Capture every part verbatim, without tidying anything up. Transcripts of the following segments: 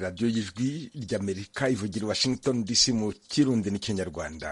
radiyo y'ijwi ry'Amerika ivugira i Washington D C mu Kirundi n'ikinyarwanda.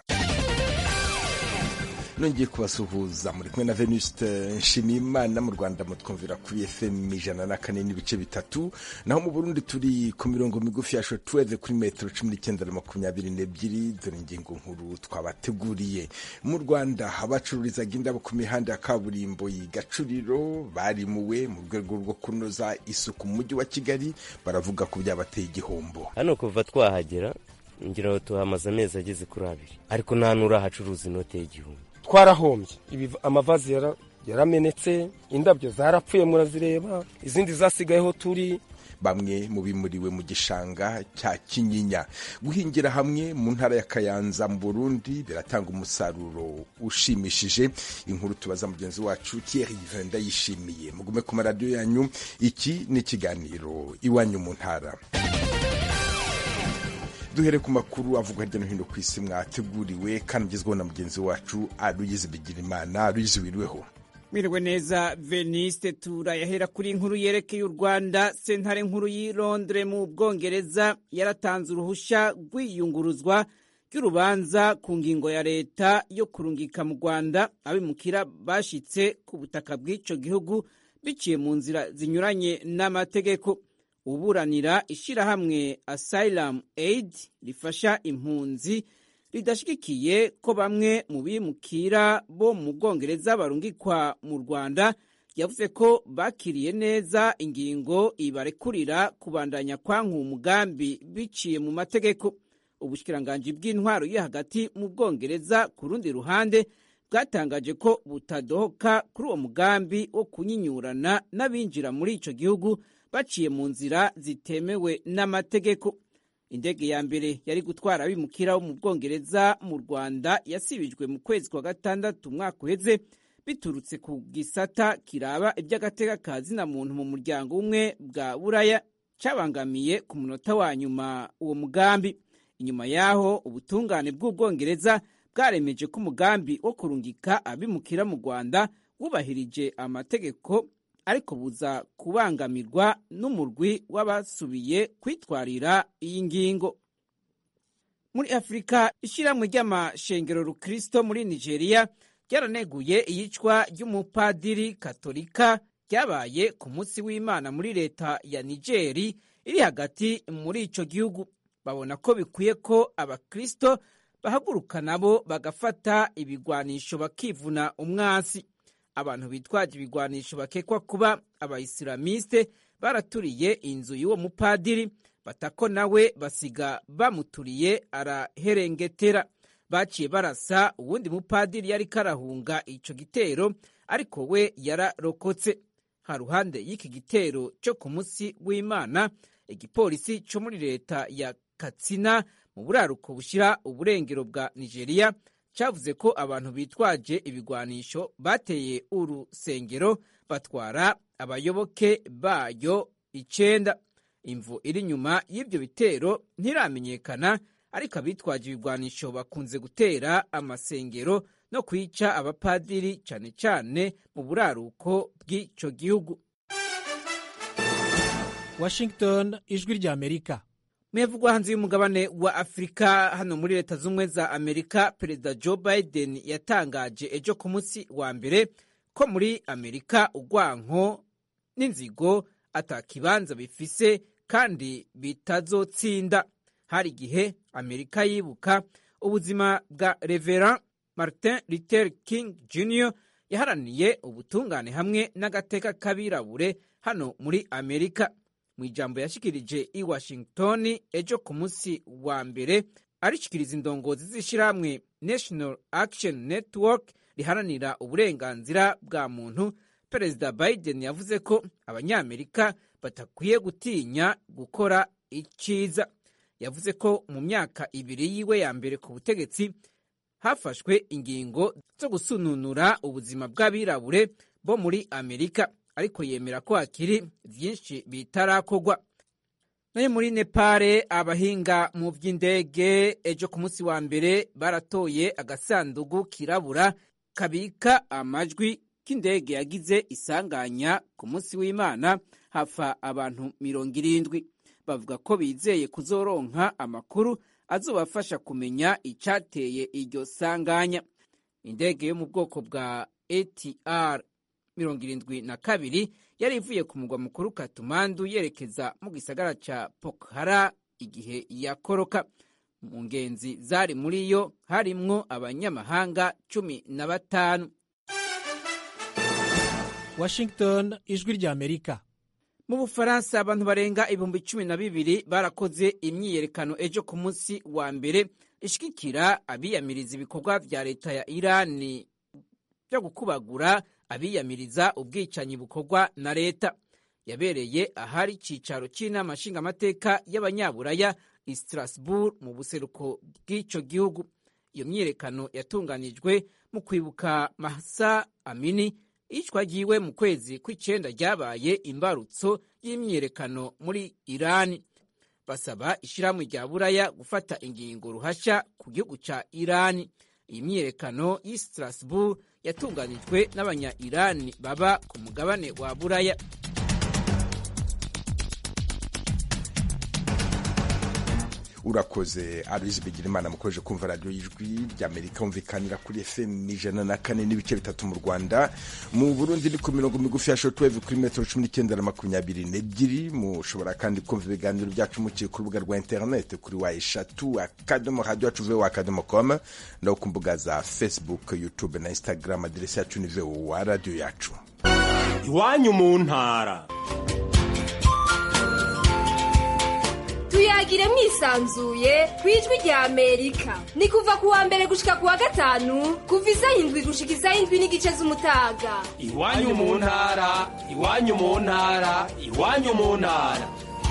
Nongeye kubasuhuza muri kumwe na Venuste Nshimiyimana. Mu Rwanda mutwumvira kuri F M ijana na kane n'ibice bitatu, naho mu Burundi turi ku mirongo migufi ya shortwave kuri metero cumi n'icyenda na makumyabiri n'ebyiri. Dore ingingo nkuru twabateguriye. Mu Rwanda abacururizaga indabo ku mihanda ya kaburimbo y'Igacuriro barimuwe mu rwego rwo kunoza isuku mu mujyi wa Kigali, baravuga ko byabateye igihombo. Hano kuva twahagera ngira ngo tuhamaze amezi ageze kuri abiri, ariko nta n'urahacuruza inote y'igihumbi. Twarahombye, amavazi yara yaramenetse, indabyo zarapfuye murazireba, izindi zasigayeho turi. Bamwe mu bimuriwe mu gishanga cya Kinyinya. Guhingira hamwe mu ntara ya Kayanza mu Burundi biratanga umusaruro ushimishije. Inkuru tubaza mugenzi wacu Thierry Venda yishimiye. Mugume ku maradiyo yanyu, iki ni ikiganiro Iwanyu mu Ntara. Duhere ku makuru avuga hirya no hino ku isi mwateguriwe kandi ugezweho na mugenzi wacu Aloyizi Bigirimana. Aloyizi, wiriweho? Mwiriwe neza Veniste. Turayahera kuri inkuru yerekeye u Rwanda. Sentare nkuru y'i Londres mu Bwongereza yaratanze uruhushya rw'iyunguruzwa ry'urubanza ku ngingo ya leta yo kurungika mu Rwanda abimukira bashitse ku butaka bw'ico gihugu biciye mu nzira zinyuranye n'amategeko. Uburanira ishirahamwe Asylum Aid rifasha impunzi ridashigikiye ko bamwe mu bimukira bo mu Bwongereza barungikwa mu Rwanda, yavuze ko bakiriye neza ingingo ibarekurira kubandanya kwanka umugambi biciye mu mategeko. Ubushikiranganji bw'intwaro yo hagati mu Bwongereza ku rundi ruhande bwatangaje ko butadohoka kuri uwo mugambi wo kunyinyurana n'abinjira muri ico gihugu baciye mu nzira zitemewe n'amategeko. Indege ya mbere yari gutwara abimukira wo mu Bwongereza mu Rwanda yasibijwe mu kwezi kwa gatandatu umwaka uheze biturutse ku gisata kiraba iby'agateka ka zina muntu mu muryango umwe bwa Buraya cabangamiye ku munota wa nyuma uwo mugambi. Inyuma yaho ubutungane bw'Ubwongereza bwaremeje ko umugambi wo kurungika abimukira mu Rwanda wubahirije amategeko, ariko buza kubangamirwa n'umurwi w'abasubiye kwitwarira iyi ngingo. Muri Afrika, ishyirahamwe ry'amashengero rukristo muri Nigeria ryaraneguye iyicwa ry'umupadiri katolika ryabaye ku munsi w'Imana muri leta ya Nigeri iri hagati muri ico gihugu. Babona ko bikwiye ko abakristo bahaguruka nabo bagafata ibigwanisho bakivuna umwansi. Abantu bitwaje ibigwanisho bakekwa kuba abayisilamiste baraturiye inzu y'uwo mupadiri, batako nawe basiga bamuturiye araherengetera. Baciye barasa uwundi mupadiri yari karahunga ico gitero, ariko we yararokotse. Ha ruhande y'iki gitero cyo ku munsi w'Imana, igipolisi cyo muri leta ya Katsina mu buraruko bushira uburengero bwa Nigeria cavuze ko abantu bitwaje ibigwanisho bateye urusengero batwara abayoboke bayo icenda. Imvu iri nyuma y'ibyo bitero ntiramenyekana, ariko abitwaje ibigwanisho bakunze gutera amasengero no kwica abapadiri cane cane mu buraruko bw'ico gihugu. Washington, ijwi rya Amerika. Mwevugwa hanze y'umugabane wa Afrika, hano muri leta z'umwe za Amerika, Perezida Joe Biden yatangaje ejo ku munsi wa mbere ko muri Amerika ugwanko n'inzigo atakibanza bifise kandi bitazotsinda. Hari igihe Amerika yibuka ubuzima bwa Reverend Martin Luther King Junior yaharaniye ubutungane hamwe n'agateka k'abirabure hano muri Amerika. Mu ijambo yashikirije i Washington ejo ku munsi wa mbere, arishikiriza indongozi z'ishirahamwe National Action Network riharanira uburenganzira bwa muntu, Perezida Biden yavuze ko abanyamerika batakwiye gutinya gukora iciza. Yavuze ko mu myaka ibiri yiwe ya mbere ku butegetsi hafashwe ingingo zo gusununura ubuzima bw'abirabure bo muri Amerika, ariko yemera ko hakiri vyinshi bitarakorwa. Nayo muri Nepal, abahinga mu vy'indege ejo ku munsi wa mbere baratoye agasandugu kirabura kabika amajwi k'indege yagize isanganya ku munsi w'Imana, hafa abantu mirongo irindwi. bavuga ko bizeye kuzoronka amakuru azobafasha kumenya icateye iryo sanganya. Indege yo mu bwoko bwa A T R mirongo irindwi na kabiri yari ivuye ku mugwa mukuru Katumandu yerekeza mu gisagara ca Pokhara igihe yakoroka. Mu ngenzi zari muri yo harimwo abanyamahanga cumi na batanu. Washington, ijwi rya Amerika. Mu Bufaransa abantu barenga ibihumbi cumi na bibiri barakoze imyiyerekano ejo ku munsi wa mbere ishikikira abiyamiriza ibikorwa vya leta ya Irani byo gukubagura abiyamiriza ubwicanyi bukorwa na leta. Yabereye ahari icicaro c'inama nshingamateka y'abanyaburaya i Strasbourg mu buseruko bw'ico gihugu. Iyo myiyerekano yatunganijwe mu kwibuka Mahsa Amini icwa ryiwe mu kwezi kw'icenda ryabaye imbarutso y'imyiyerekano muri Irani. Basaba ishirahamwe rya Buraya gufata ingingo ruhasha ku gihugu ca Irani. Iyi myiyerekano y'i Strasbourg yatunganijwe n'abanya-Irani baba ku mugabane wa Buraya. Urakoze Aloise Bigirimana mukoje kumva radio y'ijwi ry'Amerika umvikanira kuri F M ijana na kane n'ibice bitatu mu Rwanda. Mu Burundi ni ku mirongo migufi ya shortwave kuri metero cumi n'icyenda na makumyabiri n'ebyiri. Mushobora kandi kumva ibiganiro byacu muciye ku rubuga rwa internet kuri wa eshatu akadomo radio yacu voa akadomo com no ku mbuga za Facebook, YouTube na Instagram. Aderesi yacu ni voa radio yacu. Iwanyu mu ntara. Tuyagire mwisanzuye kwijwi rya Amerika. Ni kuva kuwa mbere gushika kuwa gatanu kuva isaha indwi gushika isaha indwi n'igice z'umutaga. Iwanyu mu ntara, iwanyu mu ntara, iwanyu mu ntara.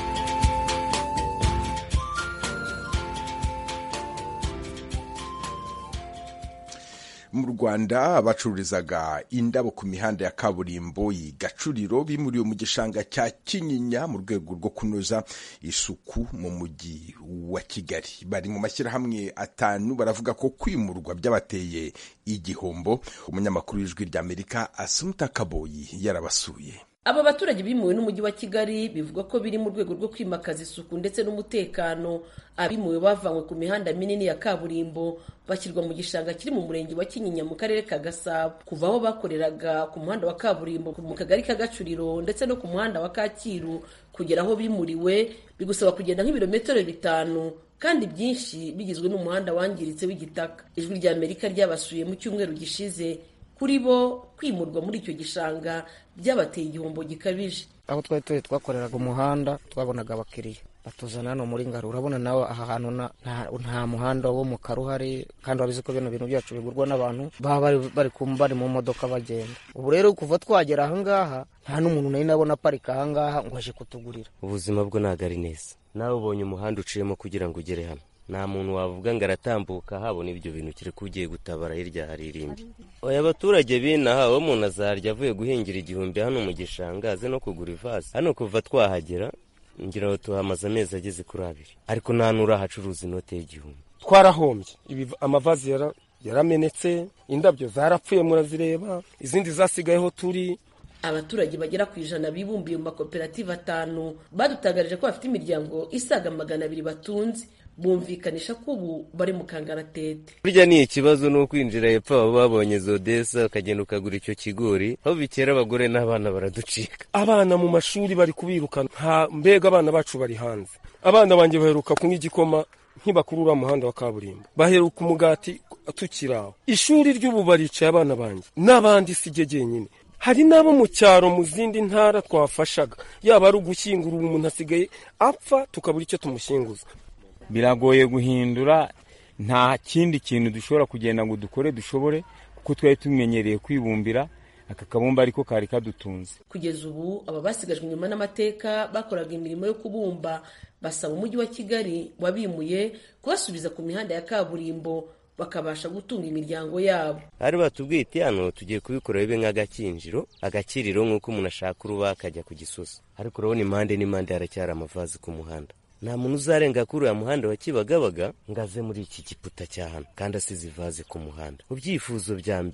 Mu Rwanda abacururizaga indabo ku mihanda ya kaburimbo y'Igacuriro bimuriwe mu gishanga cya Kinyinya mu rwego rwo kunoza isuku mu mujyi wa Kigali. Bari mu mashyirahamwe atanu baravuga ko kwimurwa byabateye igihombo. Umunyamakuru w'ijwi ry'Amerika Asumta Kaboyi yarabasuye. Aba baturage bimuwe n'umujyi wa Kigali bivuga ko biri mu rwego rwo kwimakaza isuku ndetse n'umutekano. Abimuwe bavanywe ku mihanda minini ya kaburimbo bashyirwa mu gishanga kiri mu murenge wa Kinyinya mu karere ka Gasabo. Kuva aho bakoreraga ku muhanda wa kaburimbo mu kagari ka Gacuriro ndetse no ku muhanda wa Kacyiru kugera aho bimuriwe bigusaba kugenda nk'ibirometero bitanu, kandi byinshi bigizwe n'umuhanda wangiritse w'igitaka. Ijwi rya Amerika ryabasuye mu cyumweru gishize. Kuri bo kwimurwa muri icyo gishanga byabateye igihombo gikabije. Aho twari tuye twakoreraga umuhanda twabonaga abakiriya batuzana hano muri Ngaro. Urabona nawe aha hantu nta muhanda wo mu Karuhari, kandi wabizi ko bino bintu byacu bigurwa n'abantu baba bari bari bari mu modoka bagenda. Ubu rero kuva twagera aha ngaha nta n'umuntu nari nabona parika aha ngaha ngo aje kutugurira. Ubuzima bwo ntabwo ari neza. Nawe ubonye umuhanda uciyemo kugira ngo ugere hano, nta muntu wavuga ngo aratambuka habona ibyo bintu kire kugiye gutabara hirya hari irindi. Oya abaturage binaha wo umuntu azarya avuye guhingira igihumbi hano mu gishanga aze no kugura ivaze. Hano kuva twahagera ngira ngo tuhamaze amezi ageze kuri abiri, ariko nta nura hacuruza inote y'igihumbi. Twarahombye. Ibi amavazi yara yaramenetse, indabyo zarapfuye murazireba, izindi zasigayeho turi. Abaturage bagera ku ijana bibumbiye mu makoperative atanu badutangarije ko bafite imiryango isaga magana abiri batunze. Bumvikanisha ko ubu bari mu kangaratete. Burya ni ikibazo no kwinjira hepfo abo babonye Zodesa ukagenda ukagura icyo kigori, aho bikera abagore n'abana baraducika. Abana mu mashuri bari kubirukana, nta mbega abana bacu bari hanze. Abana banjye baheruka kunywa igikoma nkibakurura muhanda wa kaburimbo, baheruka umugati tukiraho. Ishuri ry'ubu baricaye abana banjye n'abandi sije jenyine. Hari nabo mu cyaro mu zindi ntara twafashaga, yaba ari ugushyingura umuntu asigaye apfa tukabura icyo tumushyinguza. Biragoye guhindura, nta kindi kintu dushobora kugenda ngo dukore dushobore, kuko twari tumenyereye kwibumbira aka kabumba ariko kari kadutunze. Kugeza ubu aba basigajwe inyuma n'amateka bakoraga imirimo yo kubumba basaba umujyi wa Kigali wabimuye kubasubiza ku mihanda ya kaburimbo bakabasha gutunga imiryango yabo. Ari batubwiye iti hano tugiye kubikora bibe nk'agakinjiro, agakiriro nk'uko umuntu ashaka uruba akajya ku Gisozi. Ariko urabona impande n'impande haracyari amavazi ku muhanda. Nta muntu uzarenga kuri uyu muhanda wa Kibagabaga ngaze muri iki giputa cya hano kandi asize ivaze ku muhanda. Mu byifuzo bya mbere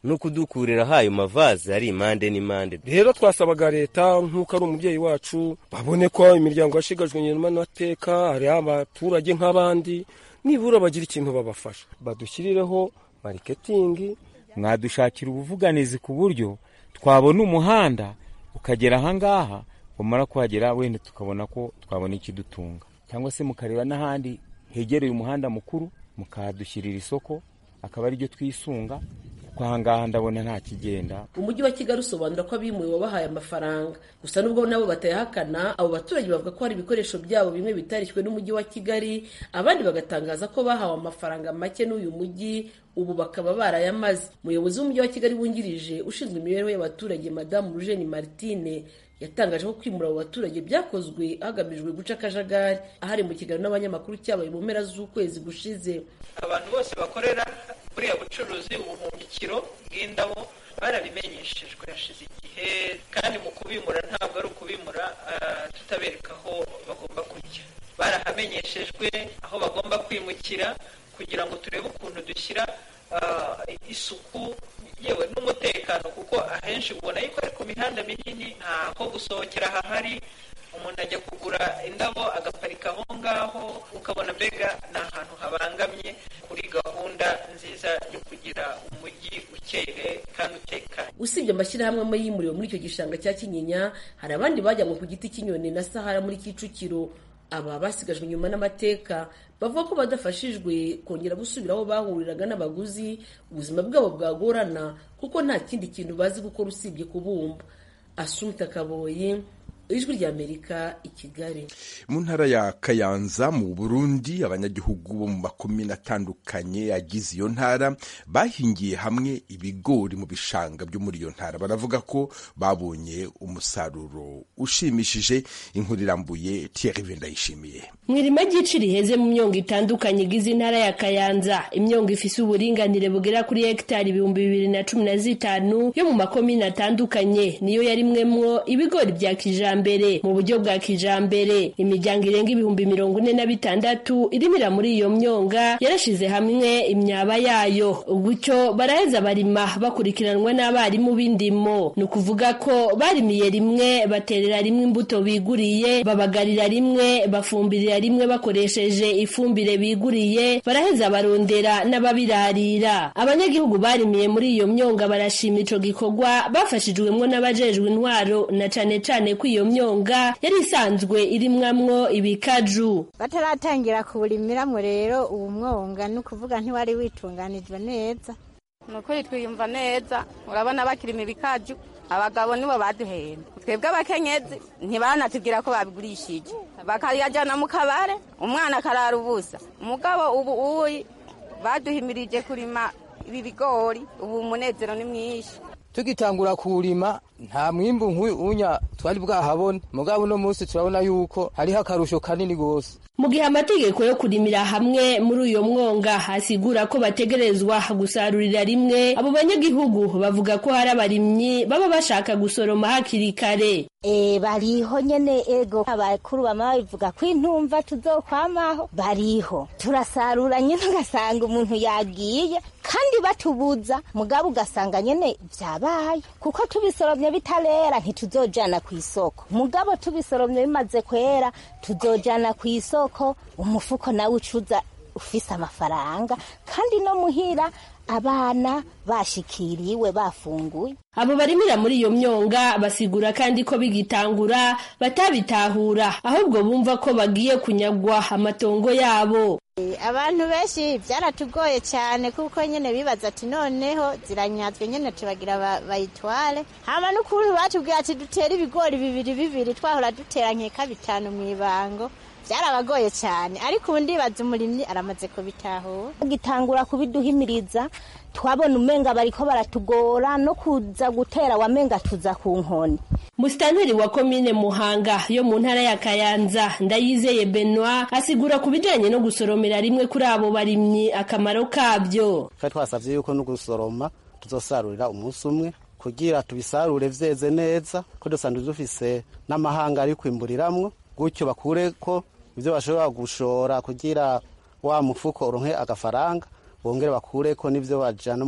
no kudukurira hayo mavaze ari impande n'impande. Rero twasabaga leta nk'uko ari umubyeyi wacu babone ko imiryango yashigajwe inyuma n'amateka, hari abaturage nk'abandi, nibura bagira ikintu babafasha badushyirireho marketing, mwadushakira ubuvuganizi ku buryo twabona umuhanda ukagera ahangaha, umara kuhagera wenda tukabona ko twabona ikidutunga, cyangwa se mukareba n'ahandi hegereye umuhanda mukuru mukadushyirira isoko akaba ari ryo twisunga, kuko ahangaha ndabona nta kigenda. Umujyi wa Kigali usobanura ko abimuwe wabahaye amafaranga, gusa nubwo nabo batayahakana, abo baturage bavuga ko hari ibikoresho byabo bimwe bitarishywe n'umujyi wa Kigali, abandi bagatangaza ko bahawe amafaranga make n'uyu mujyi ubu bakaba barayamaze. Umuyobozi w'umujyi wa Kigali wungirije ushinzwe imibereho y'abaturage Madamu Rujeni Martine yatangaje ko kwimura abo baturage byakozwe hagamijwe guca akajagari. Ahari mu kiganiro n'abanyamakuru cyabaye mu mpera z'ukwezi gushize, abantu bose bakorera buriya bucuruzi ubuhumbikiro bw'indabo barabimenyeshejwe hashize igihe, kandi mu kubimura ntabwo ari ukubimura uh, tutabereka aho bagomba kujya. Barahamenyeshejwe aho bagomba kwimukira kugira ngo turebe ukuntu dushyira uh, isuku yewe n'umutekano, kuko ahenshi ubona yuko ari ku mihanda minini ntaho gusohokera hahari, umuntu ajya kugura indabo agaparika aho ngaho, ukabona mbega ni ahantu habangamye kuri gahunda nziza yo kugira umujyi ukeye kandi utekanye. Usibye amashyirahamwe amwe yimuriwe muri icyo gishanga cya Kinyinya, hari abandi bajyanywe ku giti cy'inyoni na Sahara muri Kicukiro. Aba basigajwe inyuma n'amateka bavuga ko badafashijwe kongera gusubira aho bahuriraga n'abaguzi, ubuzima bwabo bwagorana kuko nta kindi kintu bazi gukora usibye kubumba. Asumta Kaboyi, Ijwi ry'Amerika, i Kigali. Mu ntara ya Kayanza mu Burundi, abanyagihugu bo mu makomine atandukanye agize iyo ntara bahingiye hamwe ibigori mu bishanga byo muri iyo ntara. Baravuga ko babonye umusaruro ushimishije. Inkuru irambuye Thierry Vendayishimiye. Mwirima ry'iciri heze mu myongo itandukanye igize intara ya Kayanza, imyongo ifise uburinganire bugera kuri hectare ibihumbi bibiri na cumi na zitanu yo mu makomine atandukanye, niyo yarimwemwo ibigori bya kijambere mu buryo bwa kijambere. Imiryango irenga ibihumbi mirongo ine na bitandatu irimira muri iyo myonga yarashize hamwe imyaba yayo, gutyo baraheza barima bakurikiranwa n'abarimu b'indimo. Ni ukuvuga ko barimiye rimwe, baterera rimwe imbuto biguriye, babagarira rimwe, bafumbirira rimwe bakoresheje ifumbire biguriye, baraheza barondera n'ababirarira. Abanyagihugu barimiye muri iyo myonga barashima ico gikorwa bafashijwemwo n'abajejwe intwaro, na cane cane ko iyo myonga yari isanzwe irimwamwo ibikaju. Bataratangira kuwurimiramwo rero uwo mwonga ni ukuvuga ntiwari witunganijwe neza. Nukuri twiyumva neza, urabona bakirima ibikaju, abagabo nibo baduhenda. Twebwe abakenyezi ntibanatubwira ko babigurishije, bakayajana mu kabare, umwana akarara ubusa. Umugabo ubu uyi baduhimirije kurima ibi bigori, ubu umunezero ni mwinshi. Tugitangura kurima nta mwimbu nk'uyu unya twari bwahabone, mugabo no munsi turabona yuko hariho akarusho kanini gose. Mu gihe amategeko yo kurimira hamwe muri uyo mwonga hasigura ko bategerezwa gusarurira rimwe, abo banyagihugu bavuga ko hari abarimyi baba bashaka gusoroma hakiri kare. E bariho nyene ego abakuru bama bivuga ko intumva tuzokwamaho, bariho turasarura nyene ugasanga umuntu yagiye kandi batubuza, mugabo ugasanga nyene vyabaye kuko tubisoromye bitarera ntituzojana ku isoko, mugabo tubisoromye bimaze kwera tuzojana ku isoko, umufuko nawe ucuza ufise amafaranga kandi no muhira abana bashikiriwe bafunguye. Abo barimira muri iyo myonga basigura kandi ko bigitangura batabitahura, ahubwo bumva ko bagiye kunyagwa amatongo yabo. Abantu benshi byaratugoye cyane kuko nyene bibaza ati noneho ziranyazwe nyene tubagira bayitware. Hama n'ukuntu batubwiye ati dutera ibigori bibiri bibiri twahora dutera nkeka bitanu mwibango, byarabagoye cyane, ariko ubundi baza umurimyi aramaze kubitahura. Gitangura kubiduhimiriza twabona umenga bariko baratugora no kuza gutera wamenga tuza ku nkoni. Musitanteri wa komine Muhanga yo mu ntara ya Kayanza Ndayizeye Benoit asigura kubijanye no gusoromera rimwe kuri abo barimyi akamaro kabyo. Kandi twasavye yuko no gusoroma tuzosarurira umunsi umwe kugira tubisarure vyeze neza, ko dusanzwe dufise n'amahanga ari kwimburiramwo, gutyo bakure ko ivyo bashobora gushora kugira wa mufuko uronke agafaranga, bongere bakure ko nivyo bajana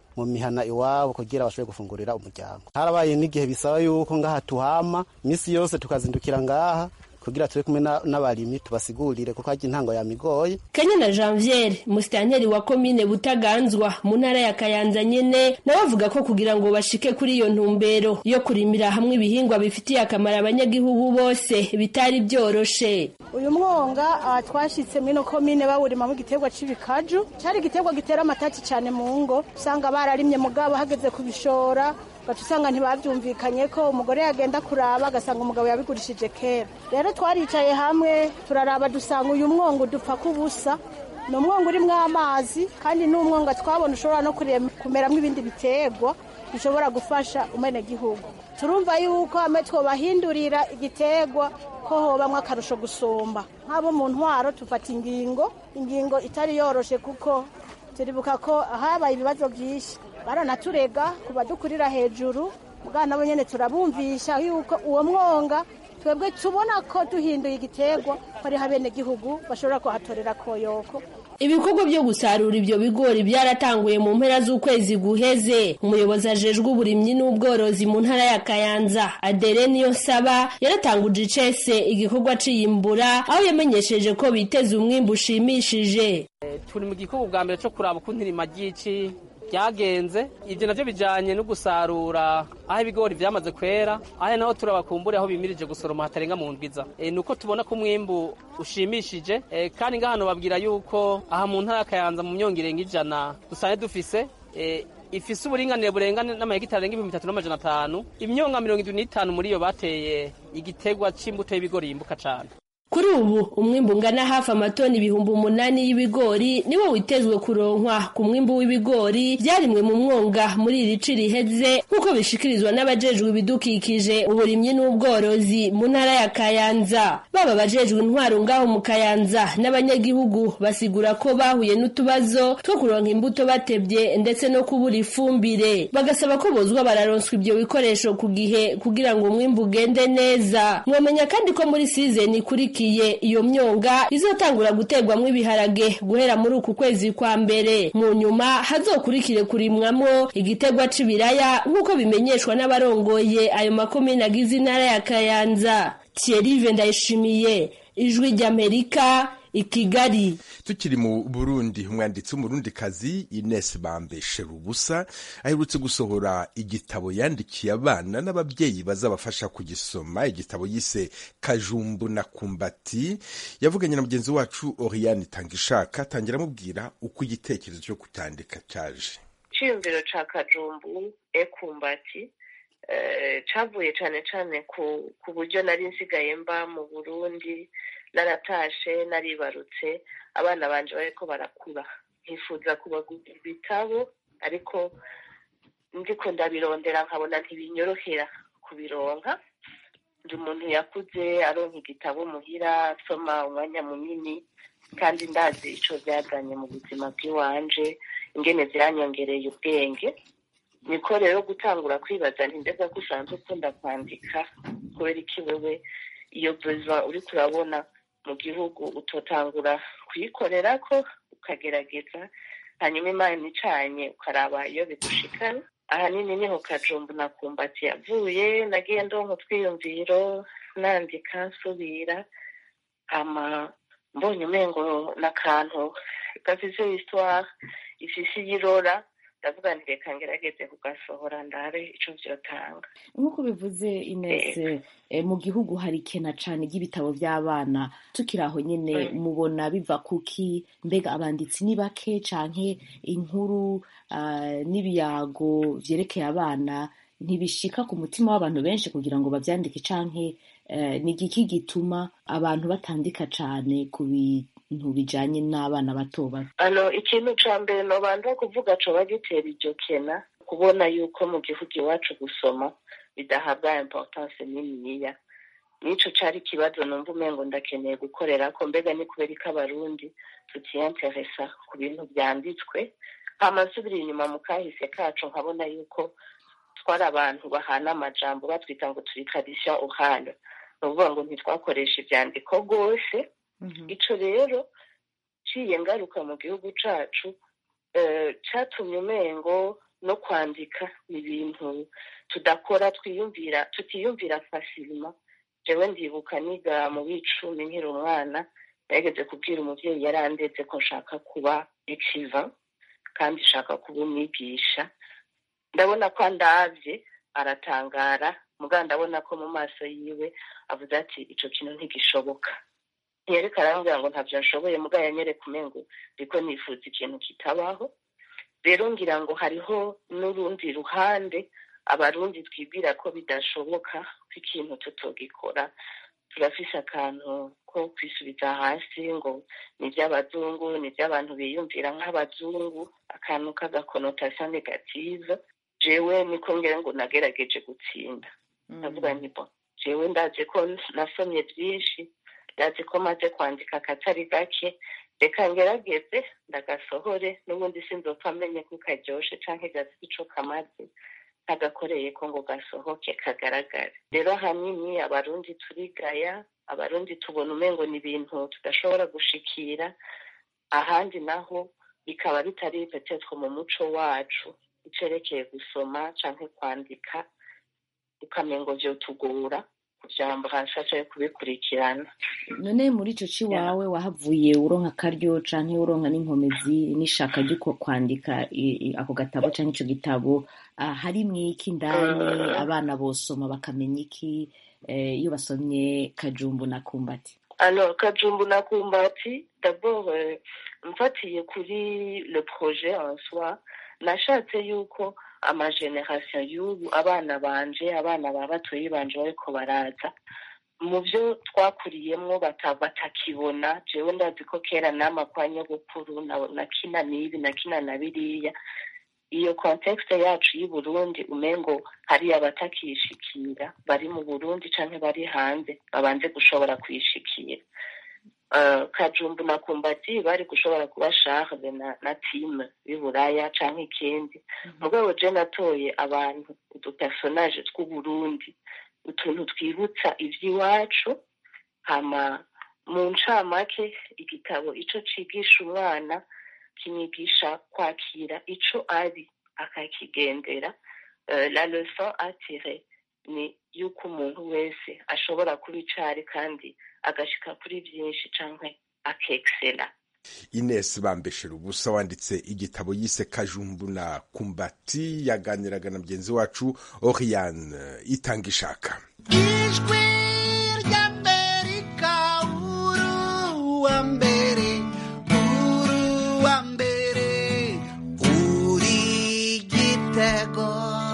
mu mihana iwabo kugira bashobore gufungurira umuryango. Harabaye n'igihe bisaba yuko ngaha tuhama imisi yose tukazindukira ngaha kugira turi kumwe n'abarimi tubasigurire kuko haje intango ya migoye. Kanyana Janvier musitanteri wa komine Butaganzwa mu ntara ya Kayanza nyene nawe avuga ko kugira ngo bashike kuri iyo ntumbero yo kurimira hamwe ibihingwa bifitiye akamaro abanyagihugu bose bitari byoroshe. Uyu mwonga uh, twashitse mino komine bawurima mu giterwa c'ibikaju cyari igiterwa gitera amatati cyane mu ngo usanga bararimye mugabo hageze kubishora batusanga ntibavyumvikanye ko umugore yagenda kuraba agasanga umugabo yabigurishije kera. Rero twaricaye hamwe turaraba dusanga uyu mwongo dupfa kubusa ni umwongo urimwo amazi kandi n'umwonga twabona ushobora no kumeramwo ibindi biterwa bishobora gufasha umenegihugu. Turumva yuko ame twobahindurira igiterwa ko hobamwo akarusho gusumba nk'abo mu ntwaro tufata ingingo ingingo itari yoroshe kuko turibuka ko habaye ibibazo byinshi baranaturega kuba dukurira hejuru mugana nabo nyene turabumvisha yuko uwo mwonga twebwe tubona ko duhinduye igiterwa ko ari habene gihugu bashobora kuhatorera koyoko. Ibikorwa byo gusarura ibyo bigori byaratanguye mu mpera z'ukwezi guheze. Umuyobozi ajejwe uburimyi n'ubworozi mu ntara ya Kayanza Adere niyo saba yaratanguje icese igikorwa ciyimbura aho yamenyesheje ko biteze umwimbu ushimishije. E, turi mu gikorwa bwa mbere cyo kuraba ukuntu irima ry'ici byagenze. Ibyo navyo bijanye no gusarura aho ibigori vyamaze kwera aho naho turabakumbure aho bimirije gusoroma hatarenga mu ndwiza. E, nuko tubona ko umwimbu ushimishije e, kandi ngahano babwira yuko aha mu ntara Kayanza mu myongirenga ijana dusane dufise e, ifise uburinganire burengana n'amahegitari arenga ibihumbi bitatu n'amajana atanu. Imyonga mirongo indwi n'itanu muri iyo bateye igiterwa c'imbuto y'ibigori yimbuka cane. Kuri ubu umwimbu ngana hafi amatoni ibihumbi umunani y'ibigori niwo witezwe kuronkwa ku mwimbu w'ibigori byarimwe mu mwonga muri iri ci riheze nk'uko bishikirizwa n'abajejwe ibidukikije uburimyi n'ubworozi mu ntara ya Kayanza. Baba bajejwe intwaro ngaho mu Kayanza n'abanyagihugu basigura ko bahuye n'utubazo two kuronka imbuto batebye ndetse no kubura ifumbire, bagasaba ko bozwa bararonswa ibyo bikoresho ku gihe kugira ngo umwimbu ugende neza. Mwomenya kandi ko muri season kuri iyo myonga izotangura gutegwamwo ibiharage guhera muri uku kwezi kwa mbere, mu nyuma hazokurikire kurimwamwo igitegwa c'ibiraya nk'uko bimenyeshwa n'abarongoye ayo makomine agize intara ya Kayanza. Thierry Ndayishimiye, Ijwi ry'Amerika, i Kigali. Tukiri mu Burundi, umwanditsi w'umurundikazi Ines Bambeshe Rubusa aherutse gusohora igitabo yandikiye abana n'ababyeyi bazabafasha kugisoma, igitabo yise Kajumbu na Kumbati. Yavuganye na mugenzi wacu Oriane Tangishaka atangira amubwira uko igitekerezo cyo kutandika caje. Ciyumviro ca Kajumbu e Kumbati eh cavuye cane cane ku ku buryo nari nsigaye mba mu Burundi, naratashe naribarutse abana banje bariko barakura, nkifuza kubagurira ibitabo ariko ndiko ndabirondera nkabona ntibinyorohera kubironka. Ndi umuntu yakuze aronka igitabo muhira soma umwanya munini kandi ndazi ico byaganye mu buzima bw'iwanje ingene ziranyongereye ubwenge. Niko rero gutangura kwibaza nti ndetse ko usanzwe ukunda kwandika kubera iki wewe iyo besoin uri kurabona mu gihugu utotangura kuyikorera ko ukagerageza hanyuma Imana icanye ukaraba iyo bigushikana. Ahanini niho Kajumbu na Kumbati yavuye, nagiye ndonka twiyumviro nandika nsubira ama mbonye umengo n'akantu gafise histoire ifise yirora ndavuga nti reka ngerageze kugasohora ndabe ico vyotanga. Nk'uko bivuze Ines, eh, mu gihugu hari kena cane y'ibitabo by'abana, tukiraho nyene mm. mubona biva kuki? Mbega abanditsi ni bake canke inkuru uh, n'ibiyago vyerekeye abana ntibishika ku mutima w'abantu benshi kugira ngo bavyandike canke uh, ni giki gituma abantu batandika cane ku bintu bijanye n'abana bato bato? Ano ikintu ca mbere nobanza kuvuga co bagitera iryo kena kubona yuko mu gihugu iwacu gusoma bidahabwa importance niniya. Nico cari kibazo numva umengo ndakeneye gukorera ko, mbega ni kubera ko abarundi tutiyenteresa ku bintu byanditswe. Hama nsubira inyuma mu kahise kacu nkabona yuko twari abantu bahana amajambo batwita ngo turi tradition orale, nuvuga ngo ntitwakoresha ivyandiko rwose. Mm-hmm. Ico rero ciye ngaruka mu gihugu cacu eh, catumye umengo no kwandika ni ibintu tudakora twiyumvira tutiyumvira fasilima. Jewe ndibuka niga mu bicumi nkiri umwana nageze kubwira umuvyeyi yarandetse ko nshaka kuba écrivain kandi nshaka kuba umwigisha. Ndabona ko andavye aratangara, mugabo ndabona ko mu maso yiwe avuze ati ico kintu ntigishoboka. Ntiyereka arambwira ngo ntavyo nshoboye, mugabo yanyereka umengo ndiko nifuza ikintu kitabaho. Rero ngira ngo hariho n'urundi ruhande abarundi twibwira ko bidashoboka ko ikintu tutogikora. Turafise akantu ko kwisubiza hasi ngo ni iby'abazungu, ni iby'abantu biyumvira nk'abazungu, akantu k'agakonotasiyo negative. Jewe niko ngira ngo nagerageje gutsinda. Ndavuga nti bo jewe ndazi ko nasomye byinshi, ndazi ko maze kwandika akatari gake, reka ngerageze ndagasohore, n'ubundi sinzopfa menye ko karyoshe canke gafite ico kamaze, agakoreye ko ngo gasohoke kagaragare. Rero ahanini abarundi turigaya, abarundi tubona umengo ni ibintu tudashobora gushikira, ahandi naho bikaba bitari petetwe mu muco wacu icerekeye gusoma canke kwandika, ukamengo vyotugora kujambo hashaje kubikurikirana. None muri ico ciwawe wahavuye uronka akaryo canke uronka n'inkomezi n'ishaka ryo kwandika ako gatabo canke ico gitabo, harimwo iki ndani abana bosoma bakamenya iki iyo basomye Kajumbu na Kumbati? Alors Kajumbu na Kumbati, d'abord mfatiye kuri le projet en soi, nashatse yuko ama generation y'ubu abana banje abana babatoyi banje bariko baraza mu byo twakuriyemwo batakibona. Jewe ndazi ko kera nama kwa nyogokuru na kina nibi na kina na biriya, iyo context yacu y'u Burundi umengo hari abatakishikira bari mu Burundi canke bari hanze babanze gushobora kwishikira. Uh, Kajumbu na Kumbati bari gushobora kuba Charles na, na team y'Iburaya canke ikindi. Mugabo je natoye abantu udu personage tw'u Burundi, utuntu twibutsa ivy'iwacu, hama mu ncamake igitabo ico cigisha umwana kinyigisha kwakira ico ari akakigendera. Uh, la leçon à tirer ni yuko umuntu wese ashobora kuba icari kandi agashika kuri byinshi canke akexela. Ines Bambeshera ubusa wanditse igitabo yise Kajumbu na Kumbati, yaganiraga na mugenzi wacu Oriane Itangishaka. Ijwi ry'Amerika, uru wa mbere, uru wa mbere, uri Gitego.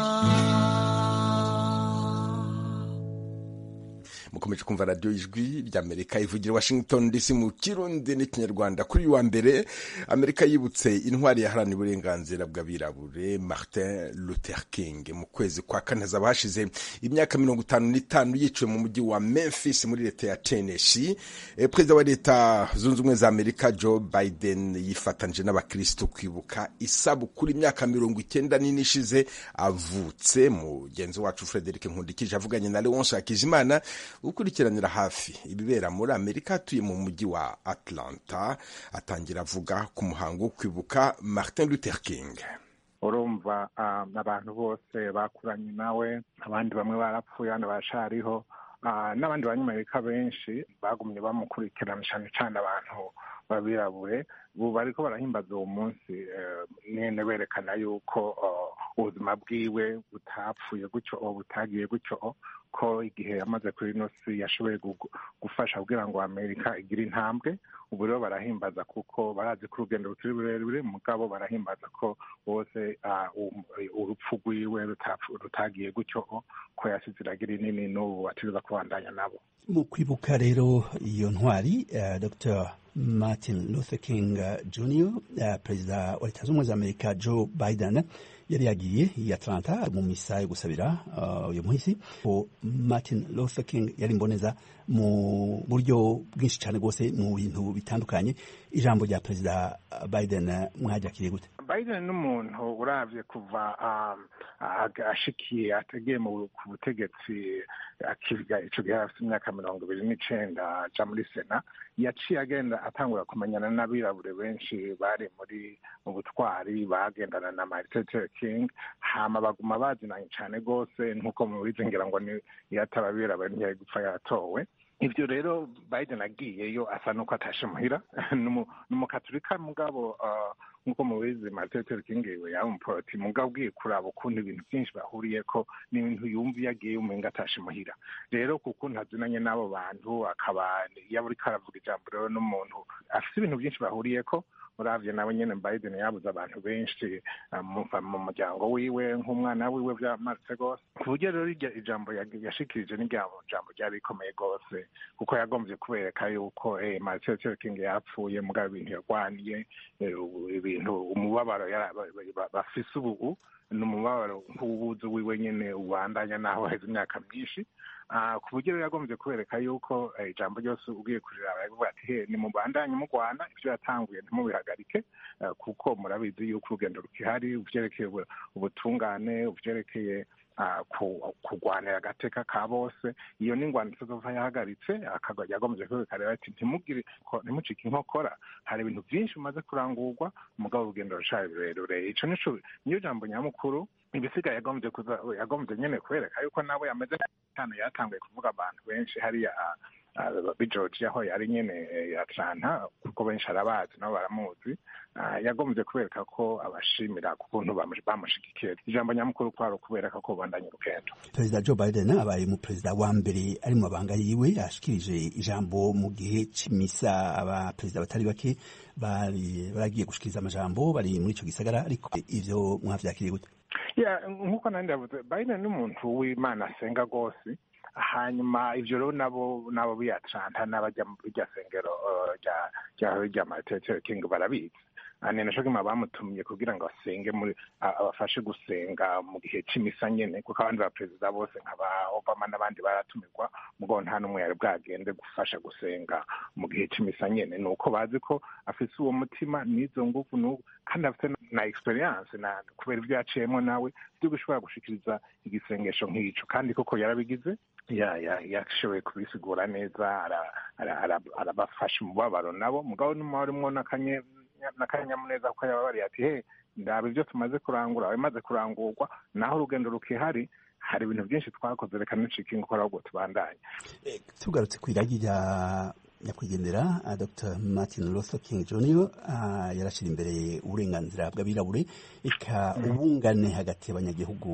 Mukomeje kumva radio Ijwi ry'Amerika ivugira Washington D C mu Kirundi n'Ikinyarwanda. Kuri wa mbere Amerika yibutse intwari yaharaniye uburenganzira bw'abirabure Martin Luther King mu kwezi kwa kane zabashize imyaka mirongo itanu n'itanu yiciwe mu mujyi wa Memphis muri leta ya Tennessee. E, Perezida wa leta zunze ubumwe za Amerika Joe Biden yifatanyije n'abakristo kwibuka isabukuru imyaka mirongo icyenda n'ine ishize avutse. Mugenzi wacu Frederic Nkundikije avuganye na Leonce Hakizimana ukurikiranira hafi ibibera muri Amerika, atuye mu mujyi wa Atlanta, atangira avuga ku muhango wo kwibuka Martin Luther King. Urumva um, abantu bose bakuranye nawe, abandi bamwe barapfuye abandi bashariho, uh, n'abandi banyamerika benshi bagumye bamukurikirana cyane cyane abantu babirabure. Ubu bariko barahimbaza uwo munsi nyene berekana yuko ubuzima bwiwe butapfuye gutyo butagiye gutyo, ko igihe yamaze kuri ino si yashoboye gufasha kugira ngo Amerika igire intambwe. Ubu rero barahimbaza kuko barazi ko urugendo rutari rurerure, mugabo barahimbaza ko bose urupfu rwiwe rutagiye gutyo, ko yasize iragira inini n'ubu atiriza kubandanya nabo. Mu kwibuka rero iyo ntwari, uh, Doctor Martin Luther King uh, Junior uh, Perezida wa Leta Zunze Ubumwe za Amerika Joe Biden yari yagiye i Atlanta mu misa yo gusabira uyu uh, muhisi. Martin Luther King yari imboneza mu buryo bwinshi cyane rwose mu bintu bitandukanye. Ijambo rya Perezida Biden mwajakiriye gute? Biden n'umuntu uravye kuva um, ashikiye ategeye mu ku butegetsi akiga ico gihe afite imyaka mirongo ibiri n'icenda aja muri sena yaciye agenda atangura kumenyana n'abirabure benshi bari muri mu butwari bagendana na Martin Luther King hama baguma bazinanye cane gose nkuko mubizi ngira ngo ni yataba abirabure ntiyari gupfa yatowe. Ivyo rero Biden agiyeyo asa nuko atashe muhira n'umukatolika mugabo nkuko mubizi Martin Luther King yari umuporoti mugabo ugiye kuraba ukuntu ibintu byinshi bahuriyeko n'ibintu yumva yagiye umenga atashe muhira rero kuko ntazinanye n'abo bantu akaba yaba uriko aravuga ijambo rero n'umuntu afite ibintu byinshi bahuriyeko uravye nawe nyene Biden yabuze abantu benshi mu muryango wiwe nk'umwana wiwe vyamarutse gose ku buryo rero ijambo yashikirije n'ijambo ryari rikomeye gose kuko yagomvye kubereka yuko Martin Luther King yapfuye mugabo ibintu yarwaniye ibintu umubabaro bafise ubu n'umubabaro nk'ububuzi wiwe nyene ubandanya naho haheze imyaka myinshi ku buryo rero yagombye kubereka yuko ijambo ryose ugiye kuriraba yavuga ati he ni mubandanye mu Rwanda ivyo yatanguye ntimubihagarike kuko murabizi yuko urugendo rukihari uvyerekeye ubutungane uvyerekeye kurwanira agateka ka bose iyo ni ingwano itazova yahagaritse yagombye kubereka rero ati ntimugire ntimucike inkokora hari ibintu vyinshi bimaze kurangurwa umugabo urugendo rushari rurerure ico nico niyo jambo nyamukuru ibisigaye yagombye kuza yagombye nyene kubereka yuko nabo yameze cyane yatanguye kuvuga abantu benshi hariya bi Georgia aho yari nyene Atlanta kuko benshi arabazi nabo baramuzi yagombye kubereka ko abashimira kukuntu bamushigikiye ijambo nyamukuru kwaro kubereka ko bandanye urugendo. Perezida Joe Biden abaye mu perezida wa mbere ari mu mabanga yiwe ashikirije ijambo mu gihe c'imisa aba perezida batari bake bari baragiye gushikiriza amajambo bari muri ico gisagara ariko ivyo mwavyakiriye gute? Yeah, nkuko nandi yavuze Biden n'umuntu w'Imana asenga gose hanyuma ivyo rero nabo nabo biyatranta n'abajya mu rya sengero rya rya Martin Luther King barabizi ane nashogema bamutumye kugira ngo asenge muri abafashe gusenga mu gihe c'imisa nyene kuko abandi ba president bose nk'aba Obama n'abandi baratumirwa mugo nta numwe yari bwagende gufasha gusenga mu gihe c'imisa nyene nuko bazi ko afise uwo mutima n'izo nguvu n'ubu kandi afite na experience na kubera ivyo yaciyemo nawe byo gushobora gushikiriza igisengesho nk'ico kandi koko yarabigize ya ya yashoboye kubisigura neza arabafasha umubabaro nabo mugabo n'umubarimwo nakanye nakanyamuneza kuko yababariye ati he ndaba ivyo tumaze kurangura bimaze kurangurwa naho urugendo rukihari hari ibintu byinshi twakoze reka nicike inkokora ahubwo tubandanye. Tugarutse kw'iragi rya nyakwigendera Dr Martin Luther King Junior yarashira imbere uburenganzira bw'abirabure eka ubungane hagati y'abanyagihugu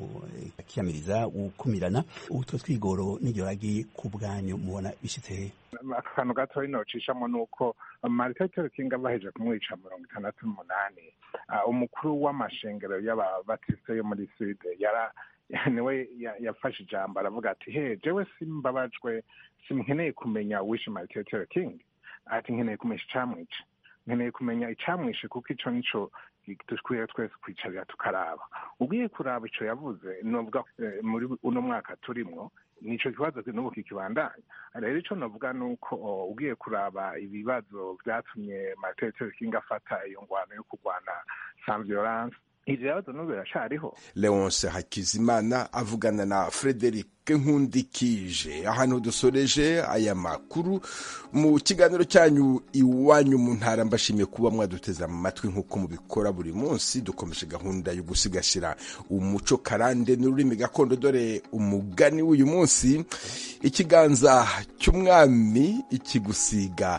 akiyamiriza ukumirana utwo twigoro n'iryo ragi ku bwanyu mubona bishitse he? Akantu gato inocishamo nuko Martin Luther King abaheje kumwica mirongo itandatu n'umunani umukuru w'amashengero y'ababatiste yo muri Sud yara niwe yafashe ijambo aravuga ati he jewe simbabajwe simkeneye kumenya wishe Martin Luther King ati nkeneye kumenya icamwica nkeneye kumenya icamwishe kuko ico nico dukwiye twese kwicarira tukaraba ugiye kuraba ico yavuze novuga muri uno mwaka turimwo nico kibazo n'ubu kikibandanya rero ico novuga nuko ugiye kuraba ibibazo vyatumye Martin Luther King afata iyo ngwano yo kurwana sans violence iriyazo n'ubu biracariho. Leonce Hakizimana avugana na Frederic Nkundikije ahantu dusoreje aya makuru mu kiganiro cyanyu iwanyu mu ntara mbashimiye kuba mwaduteza amatwi nk'uko mubikora buri munsi dukomeje gahunda yo gusigashira umuco karande n'ururimi gakondo dore umugani w'uyu munsi ikiganza cy'umwami ikigusiga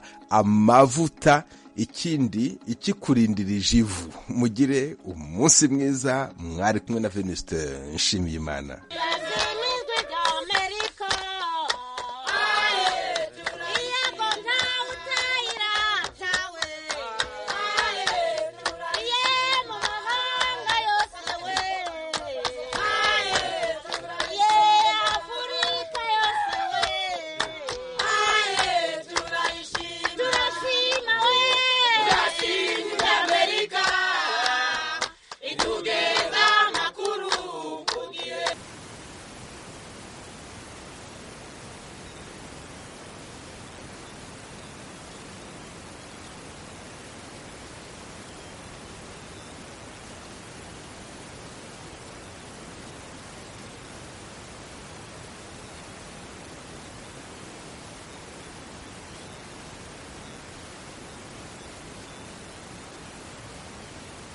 amavuta ikindi ikikurindirije ivu mugire umunsi mwiza mwari kumwe na Venuste Nshimiyimana.